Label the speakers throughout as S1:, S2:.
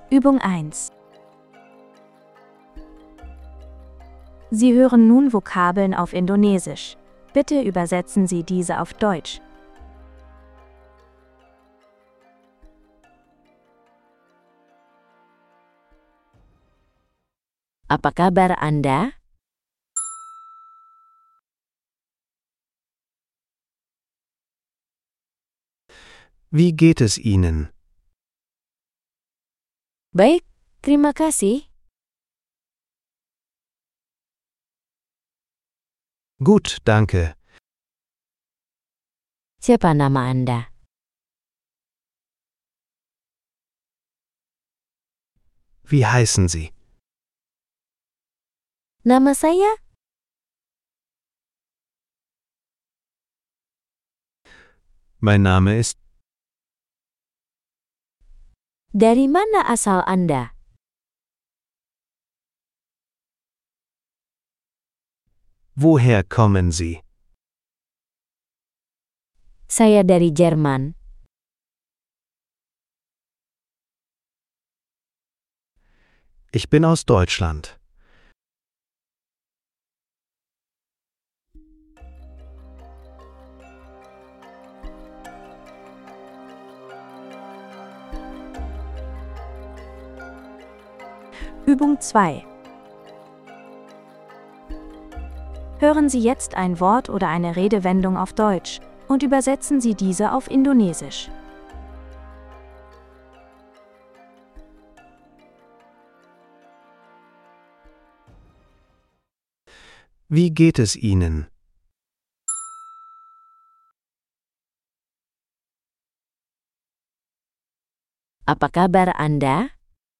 S1: Übung 1. Sie hören nun Vokabeln auf Indonesisch. Bitte übersetzen Sie diese auf Deutsch.
S2: Apa kabar Anda?
S3: Wie geht es Ihnen?
S2: Baik, terima kasih.
S3: Gut, danke.
S2: Siapa nama Anda?
S3: Wie heißen Sie?
S2: Nama saya?
S3: Mein Name ist.
S2: Dari mana asal Anda?
S3: Woher kommen Sie?
S2: Saya dari Jerman.
S3: Ich bin aus Deutschland.
S1: Übung 2. Hören Sie jetzt ein Wort oder eine Redewendung auf Deutsch und übersetzen Sie diese auf Indonesisch.
S3: Wie geht es Ihnen?
S2: Apa kabar Anda?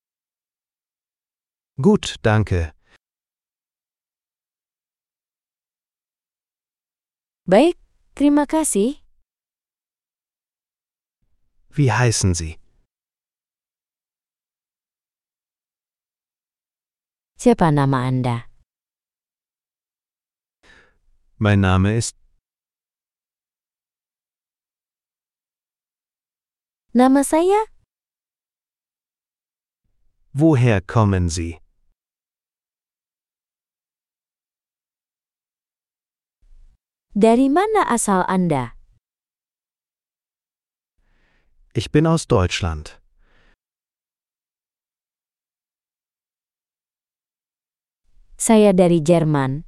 S3: Gut, danke.
S2: Baik, terima kasih.
S3: Wie heißen Sie?
S2: Siapa nama Anda?
S3: Mein Name ist.
S2: Nama saya?
S3: Woher kommen Sie?
S2: Dari mana asal Anda?
S3: Ich bin aus Deutschland.
S2: Saya dari Jerman.